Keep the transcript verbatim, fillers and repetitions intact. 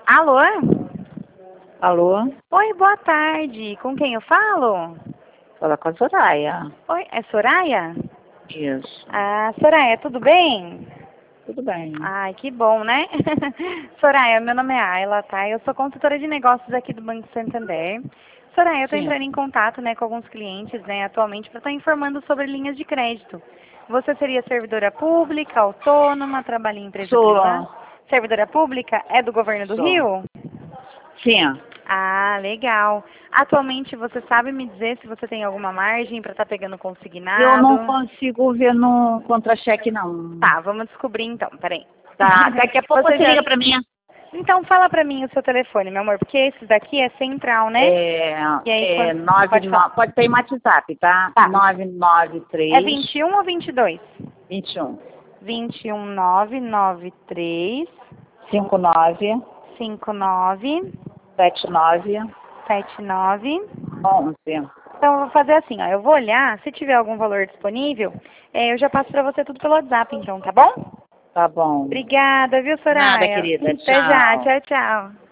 Alô? Alô? Oi, boa tarde. Com quem eu falo? Fala com a Soraya. Oi, é Soraya? Isso. Ah, Soraya, tudo bem? Tudo bem. Ai, que bom, né? Soraya, meu nome é Ayla, tá? Eu sou consultora de negócios aqui do Banco Santander. Soraya, eu tô Sim. entrando em contato, né, com alguns clientes, né, atualmente, para estar informando sobre linhas de crédito. Você seria servidora pública, autônoma, trabalha em empresa Sou. privada? Servidora pública? É do governo do Sou. Rio? Sim. Ah, legal. Atualmente, você sabe me dizer se você tem alguma margem para estar pegando consignado? Eu não consigo ver no contra-cheque, não. Tá, vamos descobrir então, peraí. Tá, daqui a pouco Você você já- liga pra mim. Então, fala pra mim o seu telefone, meu amor, porque esse daqui é central, né? É, E aí, é quando... nove, pode falar. nove, pode ter em WhatsApp, tá? Tá. nove nove três, É vinte e um ou vinte e dois? vinte e um, vinte e um nove nove três cinquenta e nove, cinco nove setenta e nove, sete nove. onze. Então, eu vou fazer assim, ó. Eu vou olhar, se tiver algum valor disponível, eh, eu já passo pra você tudo pelo WhatsApp, então, tá bom? Tá bom. Obrigada, viu, Nada, Soraya? querida. Até já. Tchau. Tchau, tchau.